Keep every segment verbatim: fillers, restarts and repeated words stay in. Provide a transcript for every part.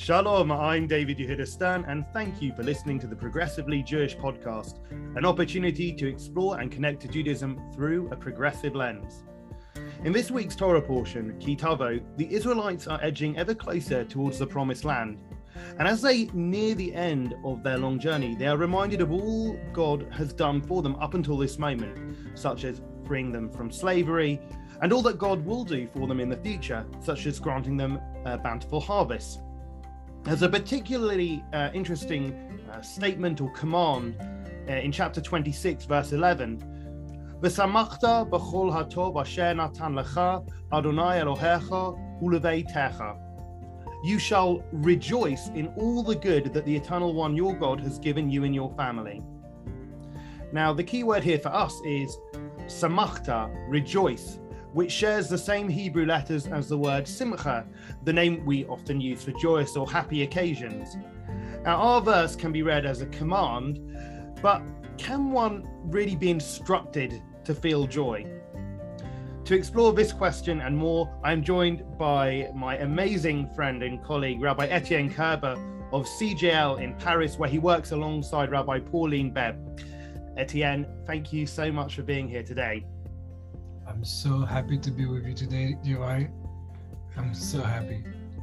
Shalom, I'm David Yehuda Stern, and thank you for listening to the Progressively Jewish podcast, an opportunity to explore and connect to Judaism through a progressive lens. In this week's Torah portion, Ki Tavo, the Israelites are edging ever closer towards the Promised Land. And as they near the end of their long journey, they are reminded of all God has done for them up until this moment, such as freeing them from slavery, and all that God will do for them in the future, such as granting them a bountiful harvest. There's a particularly uh, interesting uh, statement or command uh, in chapter twenty-six, verse eleven. V'samachta b'chol hatov asher natan lecha Adonai Elohecha uleveitecha. You shall rejoice in all the good that the Eternal One, your God, has given you and your family. Now, the key word here for us is samachta, rejoice, which shares the same Hebrew letters as the word simcha, the name we often use for joyous or happy occasions. Now, our verse can be read as a command, but can one really be instructed to feel joy? To explore this question and more, I'm joined by my amazing friend and colleague, Rabbi Etienne Kerber of C J L in Paris, where he works alongside Rabbi Pauline Beb. Etienne, thank you so much for being here today. I'm so happy to be with you today, Joy. I'm so happy.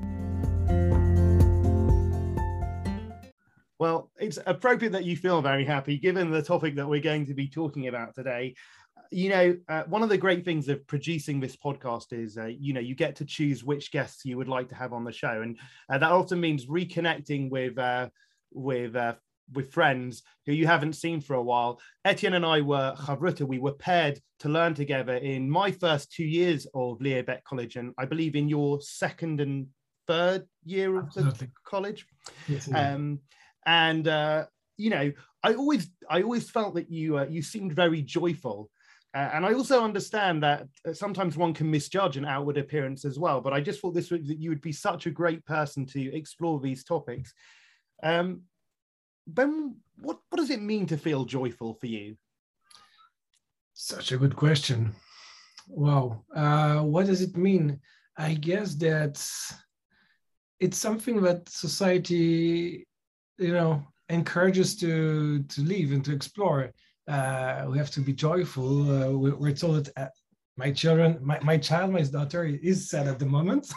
Well, it's appropriate that you feel very happy, given the topic that we're going to be talking about today. You know, uh, one of the great things of producing this podcast is, uh, you know, you get to choose which guests you would like to have on the show. And uh, that often means reconnecting with, uh, with, uh, with friends who you haven't seen for a while. Etienne and I were chavruta, we were paired to learn together in my first two years of Leo Baeck College, and I believe in your second and third year of Absolutely. the college. Yes, um, and, uh, you know, I always, I always felt that you, uh, you seemed very joyful. Uh, and I also understand that sometimes one can misjudge an outward appearance as well. But I just thought this would, that you would be such a great person to explore these topics. Um, Ben, what, what does it mean to feel joyful for you? Such a good question. Wow. Uh, what does it mean? I guess that it's something that society, you know, encourages to, to live and to explore. Uh, we have to be joyful. Uh, we, we're told that uh, my children, my, my child, my daughter is sad at the moment,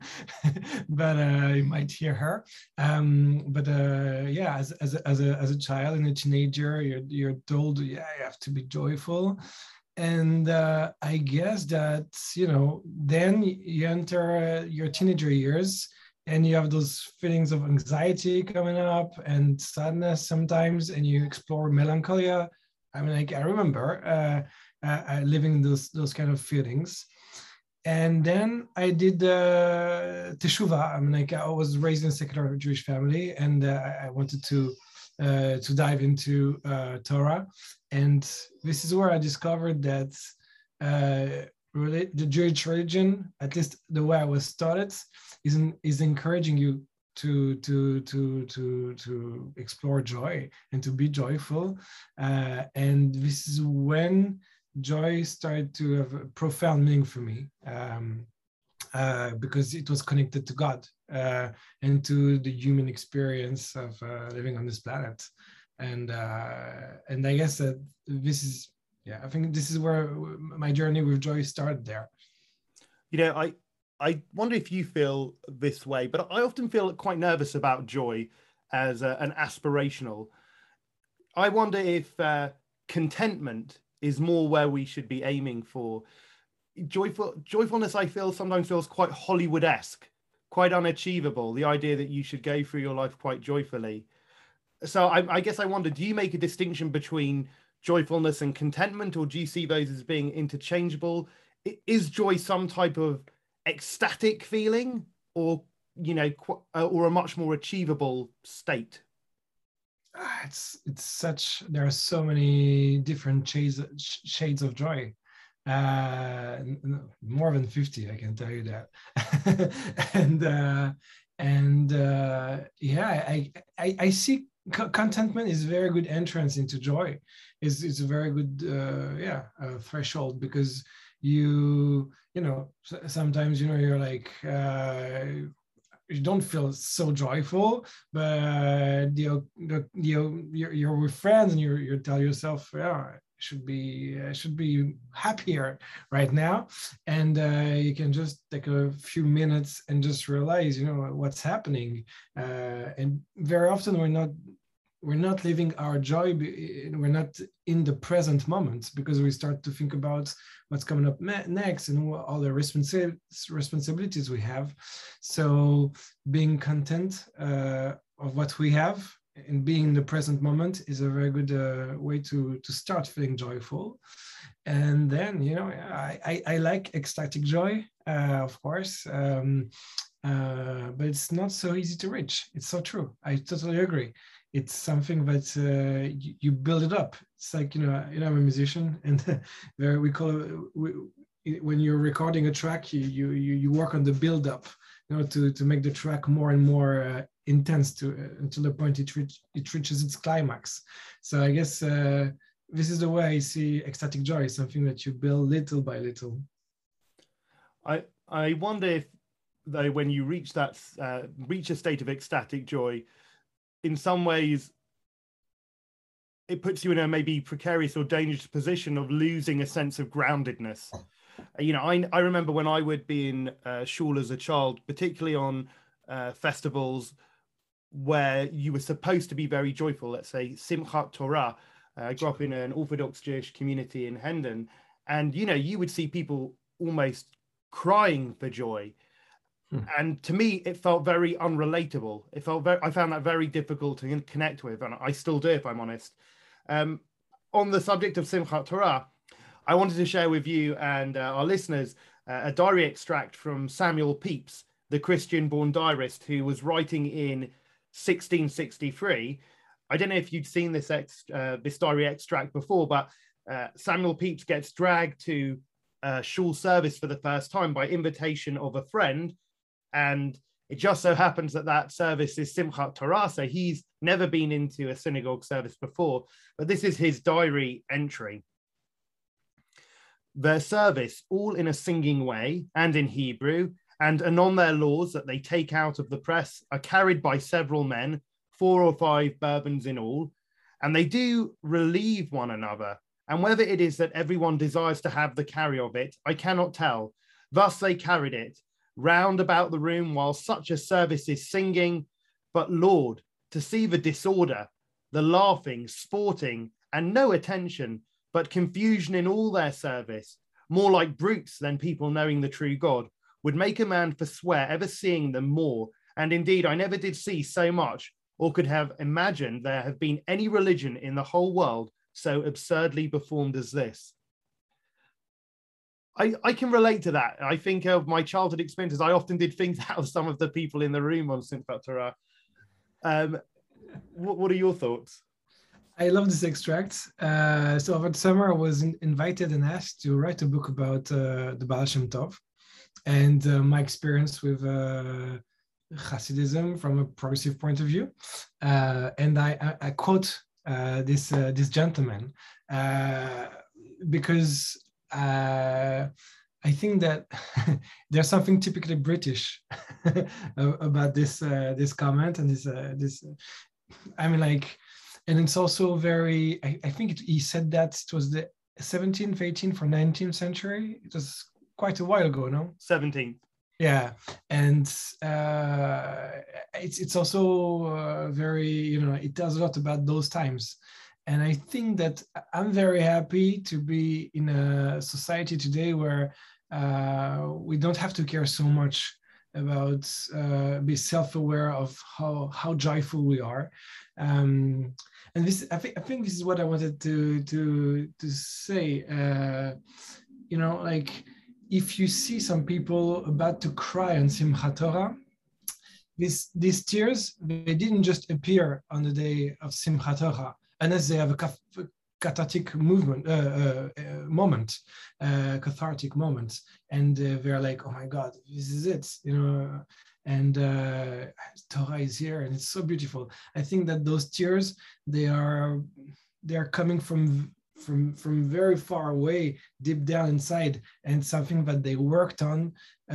but uh, you might hear her. Um, but uh, yeah, as, as, a, as, a, as a child and a teenager, you're, you're told, yeah, you have to be joyful. And uh, I guess that, you know, then you enter uh, your teenager years and you have those feelings of anxiety coming up and sadness sometimes, and you explore melancholia. I mean, like, I remember uh, uh, living those those kind of feelings. And then I did uh, teshuvah. I mean, like, I was raised in a secular Jewish family, and uh, I wanted to uh, to dive into uh, Torah. And this is where I discovered that uh, really, the Jewish religion, at least the way I was taught it, is, in, is encouraging you to to to to to explore joy and to be joyful, uh, and this is when joy started to have a profound meaning for me, um, uh, because it was connected to God uh, and to the human experience of uh, living on this planet, and uh, and I guess that this is yeah I think this is where my journey with joy started there. You know, I. I wonder if you feel this way, but I often feel quite nervous about joy as a, an aspirational. I wonder if uh, contentment is more where we should be aiming for. Joyful, joyfulness, I feel, sometimes feels quite Hollywood-esque, quite unachievable, the idea that you should go through your life quite joyfully. So I, I guess I wonder, do you make a distinction between joyfulness and contentment, or do you see those as being interchangeable? Is joy some type of ecstatic feeling, or you know, qu- or a much more achievable state? It's it's such. There are so many different shades shades of joy. Uh, more than fifty, I can tell you that. and uh, and uh, yeah, I, I I see contentment is a very good entrance into joy. It's it's a very good uh, yeah uh, threshold, because you you know sometimes you know you're like uh, you don't feel so joyful, but you, you, you you're, you're with friends and you you tell yourself, yeah, I should be I should be happier right now, and uh, you can just take a few minutes and just realize, you know, what's happening, uh, and very often we're not we're not living our joy, we're not in the present moment because we start to think about what's coming up next and all the responsi responsibilities we have. So being content uh, of what we have and being in the present moment is a very good uh, way to, to start feeling joyful. And then, you know, I, I, I like ecstatic joy, uh, of course, um, uh, but it's not so easy to reach. It's so true. I totally agree. It's something that uh, you, you build it up. It's like, you know, you know, I'm a musician, and there we call it, we, when you're recording a track, you you you work on the build up, you know, to to make the track more and more uh, intense to uh, until the point it reach, it reaches its climax. So I guess uh, this is the way I see ecstatic joy, something that you build little by little. I I wonder if, though, when you reach that uh, reach a state of ecstatic joy, in some ways, it puts you in a maybe precarious or dangerous position of losing a sense of groundedness. You know, I, I remember when I would be in uh, shul as a child, particularly on uh, festivals where you were supposed to be very joyful, let's say Simchat Torah. Uh, I grew up in an Orthodox Jewish community in Hendon, and, you know, you would see people almost crying for joy. Hmm. And to me, it felt very unrelatable. It felt very, I found that very difficult to connect with, and I still do, if I'm honest. Um, on the subject of Simchat Torah, I wanted to share with you and uh, our listeners uh, a diary extract from Samuel Pepys, the Christian-born diarist who was writing in sixteen sixty-three. I don't know if you'd seen this ex, uh, this diary extract before, but uh, Samuel Pepys gets dragged to uh, shul service for the first time by invitation of a friend. And it just so happens that that service is Simchat Torah, so he's never been into a synagogue service before. But this is his diary entry. Their service, all in a singing way and in Hebrew, and anon their laws that they take out of the press are carried by several men, four or five bourbons in all, and they do relieve one another. And whether it is that everyone desires to have the carry of it, I cannot tell. Thus they carried it round about the room while such a service is singing. But Lord, to see the disorder, the laughing, sporting, and no attention, but confusion in all their service, more like brutes than people knowing the true God, would make a man forswear ever seeing them more. And indeed, I never did see so much, or could have imagined there have been any religion in the whole world so absurdly performed as this. I, I can relate to that. I think of my childhood experiences. I often did things out of some of the people in the room on Simchat Torah. Um, what, what are your thoughts? I love this extract. Uh, so over the summer, I was in, invited and asked to write a book about uh, the Baal Shem Tov and uh, my experience with uh, Hasidism from a progressive point of view. Uh, and I, I, I quote uh, this, uh, this gentleman uh, because Uh, I think that there's something typically British about this uh, this comment and this uh, this. Uh, I mean, like, and it's also very. I, I think it, he said that it was the seventeenth, eighteenth, or nineteenth century. It was quite a while ago, no? seventeenth. Yeah, and uh, it's it's also uh, very, you know, it tells a lot about those times. And I think that I'm very happy to be in a society today where uh, we don't have to care so much about uh, be self-aware of how how joyful we are. Um, and this, I think, I think this is what I wanted to to to say. Uh, you know, like if you see some people about to cry on Simchat Torah, these these tears, they didn't just appear on the day of Simchat Torah, unless they have a cathartic movement, uh, uh, uh, moment, uh, cathartic moment, and uh, they're like, "Oh my God, this is it," you know. And uh, Torah is here, and it's so beautiful. I think that those tears, they are they are coming from from from very far away, deep down inside, and something that they worked on,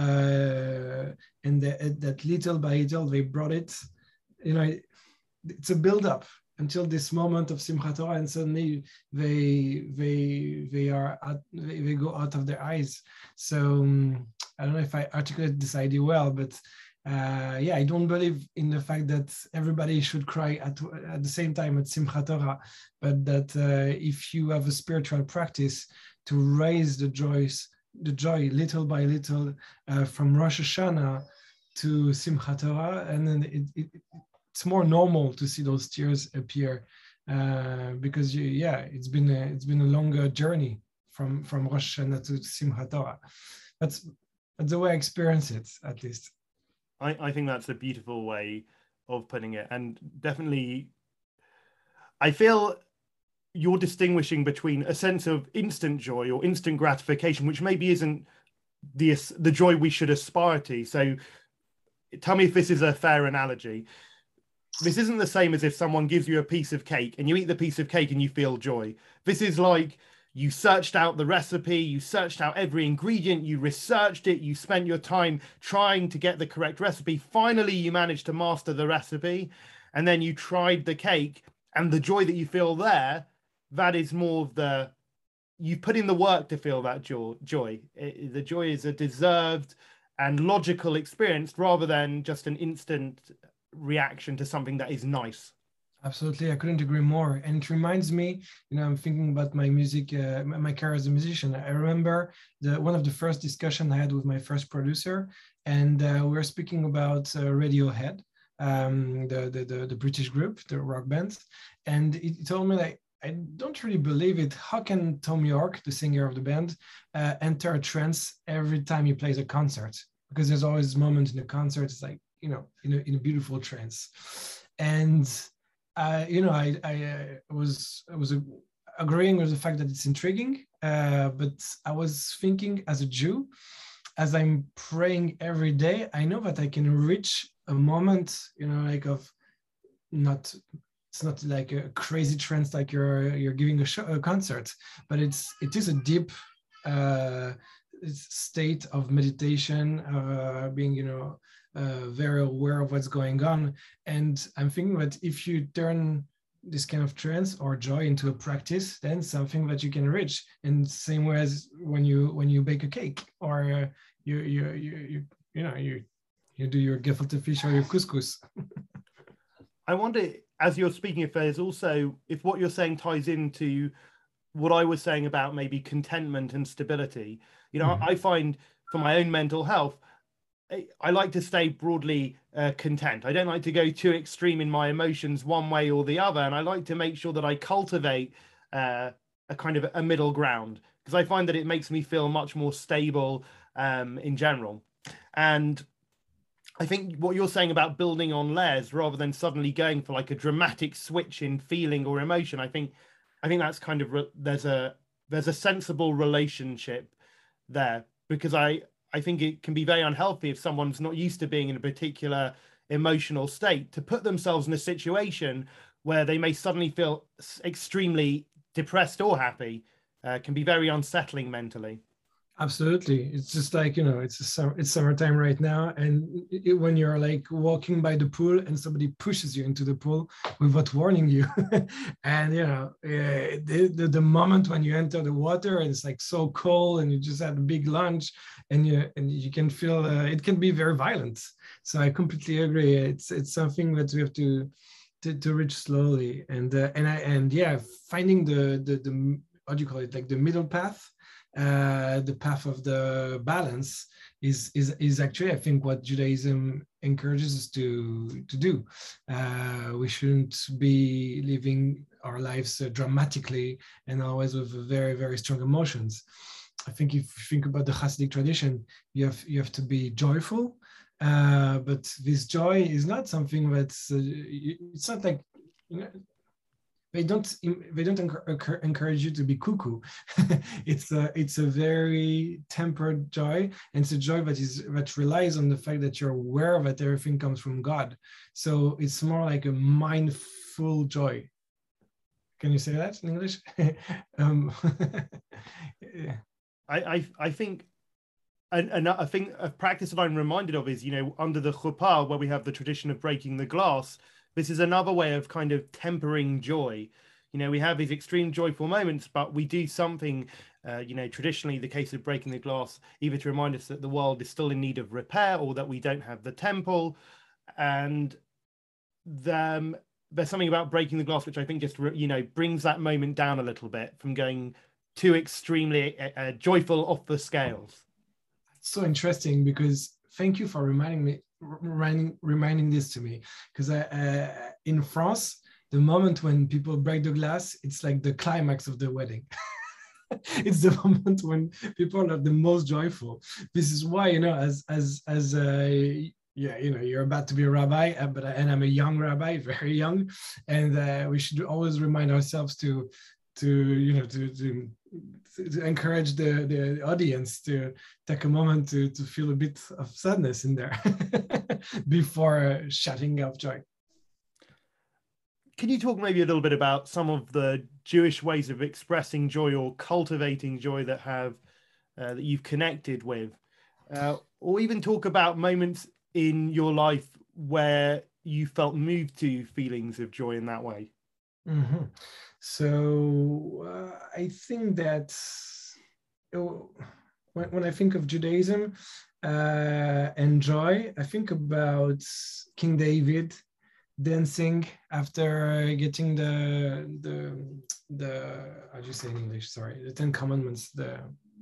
uh, and that, that little by little they brought it. You know, it's a build-up until this moment of Simchat Torah, and suddenly they they they are out, they, they go out of their eyes. So um, I don't know if I articulate this idea well, but uh, yeah, I don't believe in the fact that everybody should cry at at the same time at Simchat Torah, but that uh, if you have a spiritual practice to raise the joys, the joy little by little uh, from Rosh Hashanah to Simchat Torah, and then it, it it's more normal to see those tears appear uh, because you, yeah, it's been a, it's been a longer journey from from Rosh Hashanah to Simchat Torah. That's that's the way I experience it, at least. I, I think that's a beautiful way of putting it, and definitely, I feel you're distinguishing between a sense of instant joy or instant gratification, which maybe isn't the the joy we should aspire to. So, tell me if this is a fair analogy. This isn't the same as if someone gives you a piece of cake and you eat the piece of cake and you feel joy. This is like you searched out the recipe, you searched out every ingredient, you researched it, you spent your time trying to get the correct recipe. Finally, you managed to master the recipe, and then you tried the cake, and the joy that you feel there, that is more of the, you've put in the work to feel that joy. joy. It, the joy is a deserved and logical experience rather than just an instant reaction to something that is nice. Absolutely, I couldn't agree more. And it reminds me, you know, I'm thinking about my music, uh, my career as a musician. I remember the one of the first discussions I had with my first producer, and uh, we were speaking about uh, Radiohead, um, the, the the the British group, the rock band, and he told me like, I don't really believe it. How can Thom Yorke, the singer of the band, uh, enter a trance every time he plays a concert? Because there's always moments in the concert, it's like, you know, in a, in a beautiful trance. And, uh, you know, I, I uh, was, I was agreeing with the fact that it's intriguing, uh, but I was thinking as a Jew, as I'm praying every day, I know that I can reach a moment, you know, like of not, it's not like a crazy trance, like you're, you're giving a, show, a concert, but it's, it is a deep uh, state of meditation, of uh, being, you know, Uh, very aware of what's going on. And I'm thinking that if you turn this kind of trance or joy into a practice, then something that you can reach. And same way as when you when you bake a cake, or uh, you, you you you you know you you do your gefilte fish or your couscous. I wonder, as you're speaking, if there's also, if what you're saying ties into what I was saying about maybe contentment and stability. You know, mm-hmm. I find for my own mental health, I like to stay broadly uh, content. I don't like to go too extreme in my emotions one way or the other. And I like to make sure that I cultivate uh, a kind of a middle ground, because I find that it makes me feel much more stable um, in general. And I think what you're saying about building on layers rather than suddenly going for like a dramatic switch in feeling or emotion, I think I think that's kind of, there's a there's a sensible relationship there, because I I think it can be very unhealthy if someone's not used to being in a particular emotional state, to put themselves in a situation where they may suddenly feel extremely depressed or happy, uh, can be very unsettling mentally. Absolutely. It's just like, you know, it's a summer, it's summertime right now. And it, when you're like walking by the pool and somebody pushes you into the pool without warning you. And, you know, uh, the, the, the moment when you enter the water and it's like so cold and you just had a big lunch and you, and you can feel, uh, it can be very violent. So I completely agree. It's, it's something that we have to, to, to reach slowly. And, uh, and I, and yeah, finding the, the, the, what do you call it? Like the middle path. Uh, the path of the balance is is is actually, I think, what Judaism encourages us to to do. Uh, we shouldn't be living our lives uh, dramatically and always with very very strong emotions. I think if you think about the Hasidic tradition, you have you have to be joyful, uh, but this joy is not something that's uh, it's not like, you know, They don't. They don't encourage you to be cuckoo. it's a. It's a very tempered joy, and it's a joy that is that relies on the fact that you're aware that everything comes from God. So it's more like a mindful joy. Can you say that in English? um, yeah. I, I I think. And, and I think a practice that I'm reminded of is, you know, under the chuppah, where we have the tradition of breaking the glass, this is another way of kind of tempering joy. You know, we have these extreme joyful moments, but we do something, uh, you know, traditionally the case of breaking the glass, either to remind us that the world is still in need of repair or that we don't have the temple. And the, there's something about breaking the glass, which I think just, you know, brings that moment down a little bit from going too extremely uh, joyful off the scales. So interesting, because thank you for reminding me reminding reminding this to me, because uh, in France the moment when people break the glass, it's like the climax of the wedding. It's the moment when people are the most joyful. This is why, you know, as as as a yeah, you know, you're about to be a rabbi, but and I'm a young rabbi, very young, and uh, we should always remind ourselves to to you know to to to encourage the, the audience to take a moment to, to feel a bit of sadness in there before shutting up joy. Can you talk maybe a little bit about some of the Jewish ways of expressing joy or cultivating joy that have uh, that you've connected with, uh, or even talk about moments in your life where you felt moved to feelings of joy in that way? Mm-hmm. So uh, I think that oh, when, when I think of Judaism uh, and joy, I think about King David dancing after getting the the the how do you say in English? Sorry, the Ten Commandments. The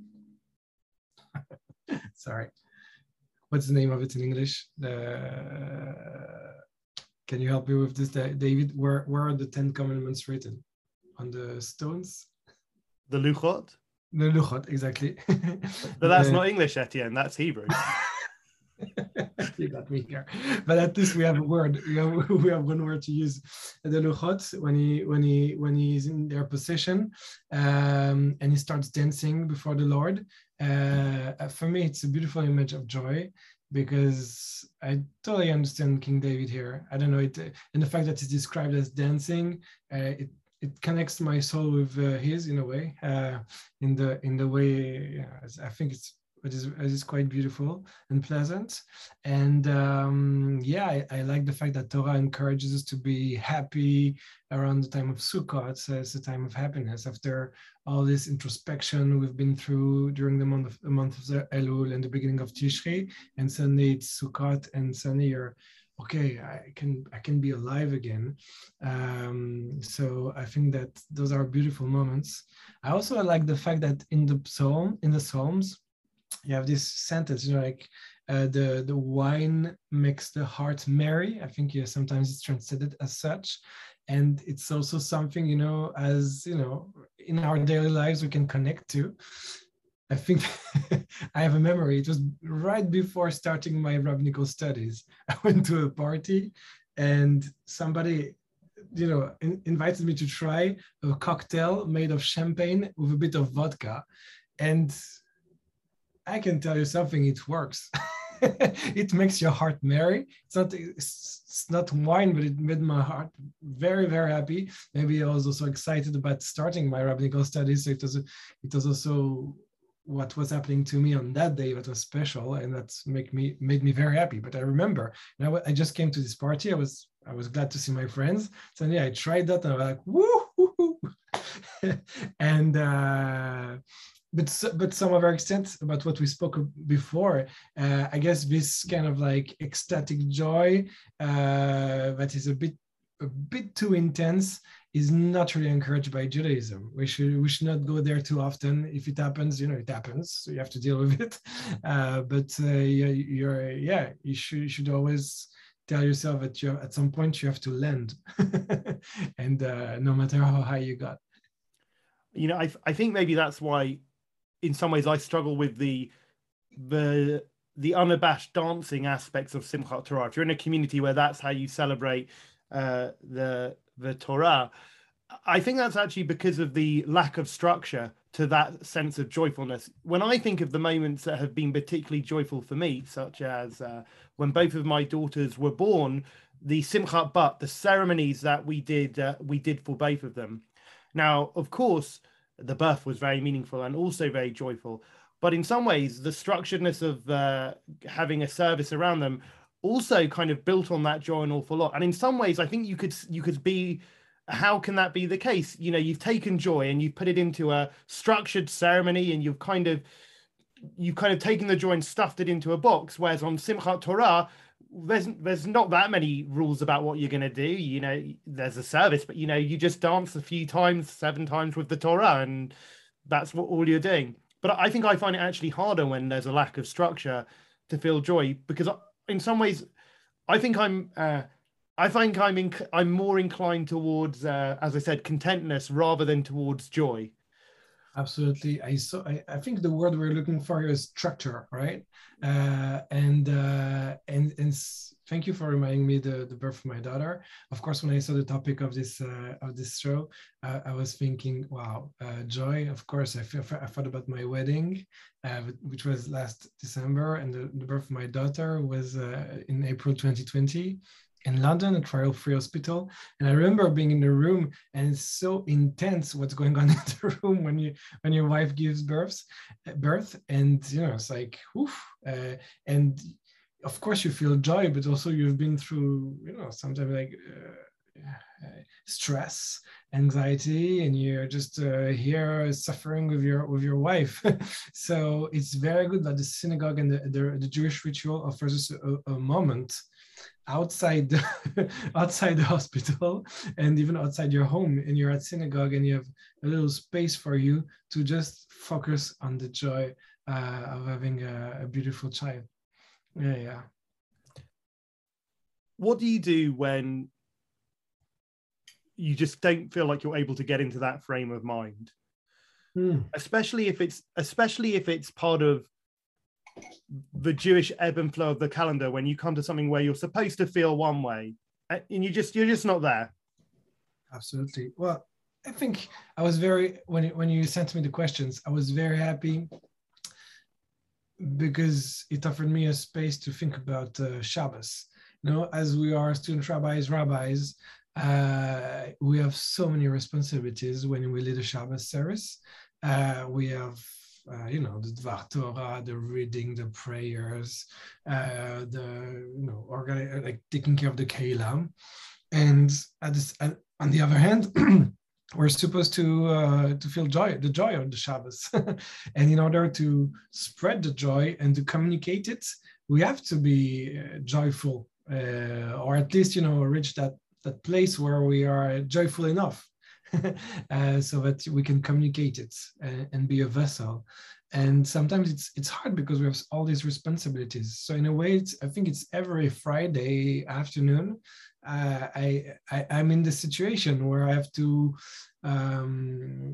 sorry, what's the name of it in English? The can you help me with this, David? Where where are the Ten Commandments written? On the stones? The Luchot? The Luchot, exactly. But that's not English, Etienne, that's Hebrew. You got me here. But at least we have a word. We have, we have one word to use. The Luchot, when he when he when he's in their possession um, and he starts dancing before the Lord. Uh, for me, it's a beautiful image of joy, because I totally understand King David here. I don't know it, and the fact that it's described as dancing, uh, it it connects my soul with uh, his in a way, uh, in the in the way yeah, I think it's it is, it is quite beautiful and pleasant. And um, yeah, I, I like the fact that Torah encourages us to be happy around the time of Sukkot. So it's a time of happiness after all this introspection we've been through during the month of the month of Elul and the beginning of Tishri, and suddenly it's Sukkot, and suddenly you're okay, I can I can be alive again. Um, so I think that those are beautiful moments. I also like the fact that in the psalm, in the Psalms, you have this sentence, you know, like uh, the the wine makes the heart merry. I think yeah, sometimes it's translated as such, and it's also something, you know, as you know, in our daily lives we can connect to. I think I have a memory. It was right before starting my rabbinical studies. I went to a party and somebody, you know, in, invited me to try a cocktail made of champagne with a bit of vodka. And I can tell you something, it works. It makes your heart merry. It's not, it's, it's not wine, but it made my heart very, very happy. Maybe I was also excited about starting my rabbinical studies. So it was, it was also what was happening to me on that day that was special, and that's make me made me very happy. But I remember, you know, I just came to this party. I was I was glad to see my friends. So yeah, I tried that, and I was like, woo, and uh, but but some other extent about what we spoke before. Uh, I guess this kind of like ecstatic joy uh, that is a bit a bit too intense is not really encouraged by Judaism. We should we should not go there too often. If it happens, you know, it happens. So you have to deal with it. Uh, but uh, yeah, you're yeah, you should you should always tell yourself that you have, at some point you have to land, and uh, no matter how high you got. You know, I I think maybe that's why, in some ways, I struggle with the the the unabashed dancing aspects of Simchat Torah. If you're in a community where that's how you celebrate uh, the the Torah, I think that's actually because of the lack of structure to that sense of joyfulness. When I think of the moments that have been particularly joyful for me, such as uh, when both of my daughters were born, the Simchat Bat, the ceremonies that we did, uh, we did for both of them. Now, of course, the birth was very meaningful and also very joyful, but in some ways, the structuredness of uh, having a service around them also kind of built on that joy an awful lot. And in some ways, I think you could you could be, how can that be the case? You know, you've taken joy and you've put it into a structured ceremony, and you've kind of you've kind of taken the joy and stuffed it into a box. Whereas on Simchat Torah, there's there's not that many rules about what you're going to do. You know, there's a service, but you know, you just dance a few times, seven times with the Torah, and that's what all you're doing. But I think I find it actually harder when there's a lack of structure to feel joy, because in some ways, I think I'm, uh, I think I'm, inc- I'm more inclined towards, uh, as I said, contentness rather than towards joy. Absolutely. I so I, I think the word we're looking for is structure, right? Uh, and uh, and and thank you for reminding me the the birth of my daughter. Of course, when I saw the topic of this uh, of this show, uh, I was thinking, wow, uh, joy. Of course, I, f- I thought about my wedding, uh, which was last December, and the, the birth of my daughter was uh, in April twenty twenty. In London at Royal Free Hospital. And I remember being in the room, and it's so intense what's going on in the room when you when your wife gives birth, birth, and you know, it's like, oof. Uh, and of course you feel joy, but also you've been through, you know, sometimes like uh, uh, stress, anxiety, and you're just uh, here suffering with your with your wife. So it's very good that the synagogue and the, the, the Jewish ritual offers us a, a moment outside the, outside the hospital, and even outside your home, and you're at synagogue and you have a little space for you to just focus on the joy uh, of having a, a beautiful child. Yeah, yeah. What do you do when you just don't feel like you're able to get into that frame of mind? Mm. Especially if it's especially if it's part of the Jewish ebb and flow of the calendar, when you come to something where you're supposed to feel one way and you just you're just not there. Absolutely. Well, I think I was very, when when you sent me the questions, I was very happy because it offered me a space to think about uh, Shabbos. You know, as we are student rabbis, rabbis, uh, we have so many responsibilities when we lead a Shabbos service. Uh, we have Uh, you know, the Dvar Torah, the reading, the prayers, uh, the, you know, organ- like taking care of the Keilam. And at this, uh, on the other hand, we're supposed to uh, to feel joy, the joy of the Shabbos. And in order to spread the joy and to communicate it, we have to be uh, joyful, uh, or at least, you know, reach that, that place where we are joyful enough. uh, so that we can communicate it and, and be a vessel. And sometimes it's it's hard because we have all these responsibilities. So in a way, it's, I think it's every Friday afternoon, uh, I, I I'm in the situation where I have to um,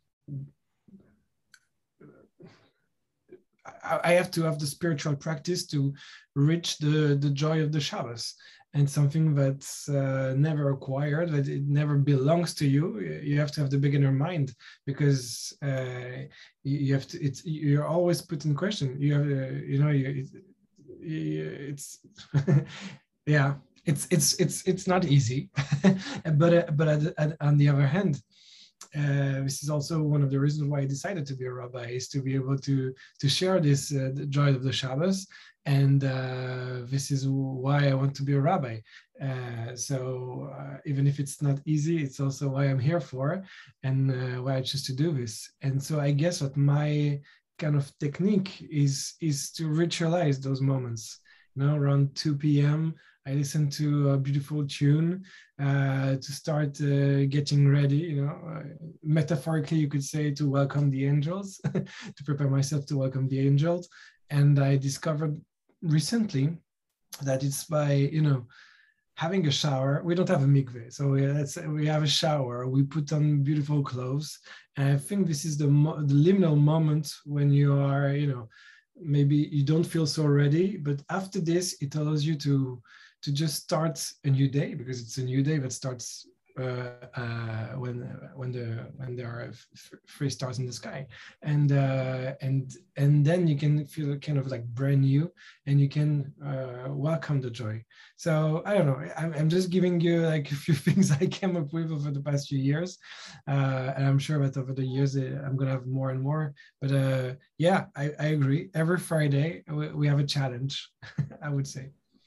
I have to have the spiritual practice to reach the, the joy of the Shabbos. And something that's uh, never acquired, that it never belongs to you. You have to have the beginner mind, because uh, you have to. It's you're always put in question. You have, uh, you know, you, it's yeah. It's it's it's it's not easy, but uh, but at, at, on the other hand, Uh, this is also one of the reasons why I decided to be a rabbi, is to be able to to share this uh, the joy of the Shabbos, and uh, this is why I want to be a rabbi. Uh, so uh, even if it's not easy, it's also why I'm here for, and uh, why I choose to do this. And so I guess what my kind of technique is is to ritualize those moments. You know, around two p.m. I listen to a beautiful tune uh, to start uh, getting ready, you know, uh, metaphorically, you could say, to welcome the angels, to prepare myself to welcome the angels. And I discovered recently that it's by, you know, having a shower. We don't have a mikveh, so we, let's say we have a shower, we put on beautiful clothes. And I think this is the, mo- the liminal moment when you are, you know, maybe you don't feel so ready, but after this, it allows you to to just start a new day, because it's a new day that starts uh, uh, when when the when there are f- three stars in the sky, and uh, and and then you can feel kind of like brand new, and you can uh, welcome the joy. So I don't know. I'm, I'm just giving you like a few things I came up with over the past few years, uh, and I'm sure that over the years I'm gonna have more and more. But uh, yeah, I, I agree. Every Friday we, we have a challenge. I would say.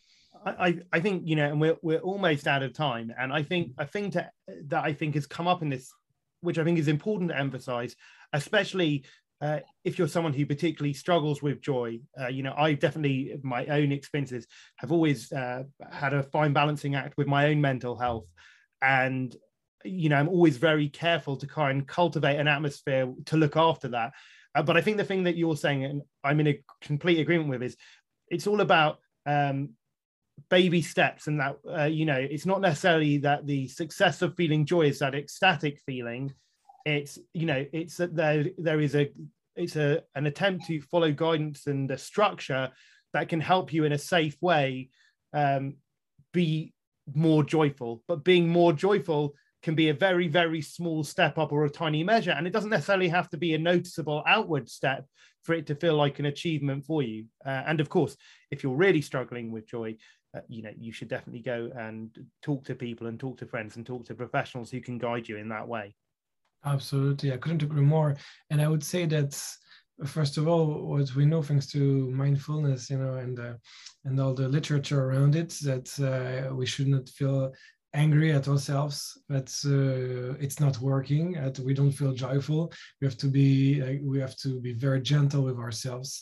I, I think, you know, and we're we're almost out of time. And I think a thing to, that I think has come up in this, which I think is important to emphasize, especially uh, if you're someone who particularly struggles with joy. Uh, you know, I definitely, my own experiences have always uh, had a fine balancing act with my own mental health. And, you know, I'm always very careful to try and cultivate an atmosphere to look after that. Uh, but I think the thing that you're saying, and I'm in a complete agreement with, is it's all about um, baby steps, and that uh, you know, it's not necessarily that the success of feeling joy is that ecstatic feeling. It's, you know, it's that there there is a it's a an attempt to follow guidance and a structure that can help you in a safe way um, be more joyful. But being more joyful can be a very, very small step up or a tiny measure, and it doesn't necessarily have to be a noticeable outward step for it to feel like an achievement for you. Uh, and of course, if you're really struggling with joy, Uh, you know, you should definitely go and talk to people and talk to friends and talk to professionals who can guide you in that way. Absolutely, I couldn't agree more. And I would say that, first of all, what we know thanks to mindfulness, you know, and uh, and all the literature around it, that uh, we should not feel angry at ourselves that uh, it's not working, that we don't feel joyful. We have to be uh, we have to be very gentle with ourselves,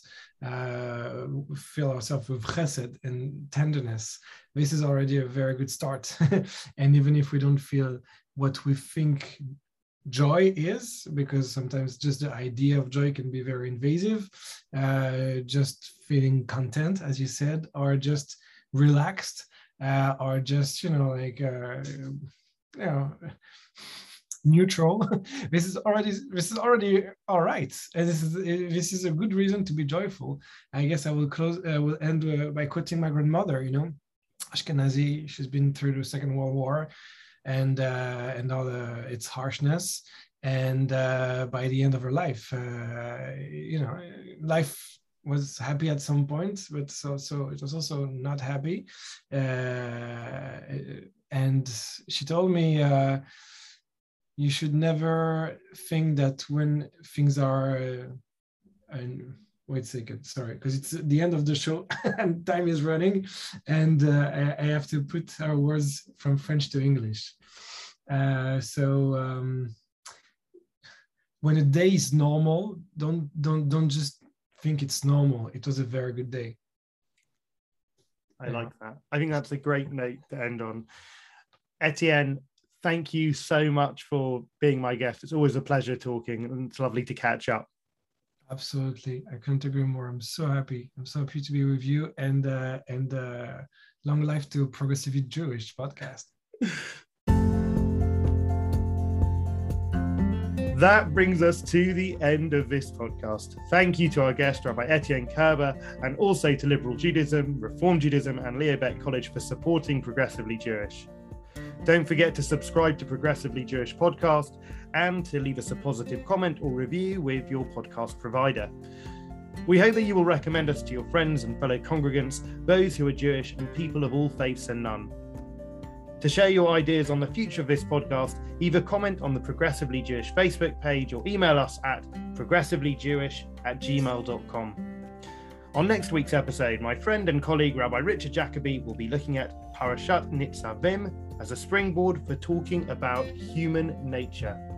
uh, fill ourselves with chesed and tenderness. This is already a very good start. And even if we don't feel what we think joy is, because sometimes just the idea of joy can be very invasive, uh, just feeling content, as you said, or just relaxed, uh, or just, you know, like, uh, you know, neutral. This is already this is already all right, and this is this is a good reason to be joyful. I guess I will close. I uh, will end uh, by quoting my grandmother. You know, Ashkenazi. She's been through the Second World War, and uh, and all the, its harshness. And uh, by the end of her life, uh, you know, life was happy at some point, but so so it was also not happy. Uh, and she told me, uh, you should never think that when things are, uh, and wait a second, sorry, because it's the end of the show and time is running, and uh, I, I have to put our words from French to English. Uh, so um, when a day is normal, don't don't don't just think it's normal. It was a very good day. I like that. I think that's a great note to end on. Etienne, thank you so much for being my guest. It's always a pleasure talking, and it's lovely to catch up. Absolutely. I couldn't agree more. I'm so happy. I'm so happy to be with you, and uh, and uh, long life to Progressively Jewish podcast. That brings us to the end of this podcast. Thank you to our guest, Rabbi Etienne Kerber, and also to Liberal Judaism, Reform Judaism, and Leo Baeck College for supporting Progressively Jewish. Don't forget to subscribe to Progressively Jewish podcast and to leave us a positive comment or review with your podcast provider. We hope that you will recommend us to your friends and fellow congregants, those who are Jewish and people of all faiths and none. To share your ideas on the future of this podcast, either comment on the Progressively Jewish Facebook page or email us at progressivelyjewish at gmail dot com. On next week's episode, my friend and colleague Rabbi Richard Jacobi will be looking at Parashat Nitzavim as a springboard for talking about human nature.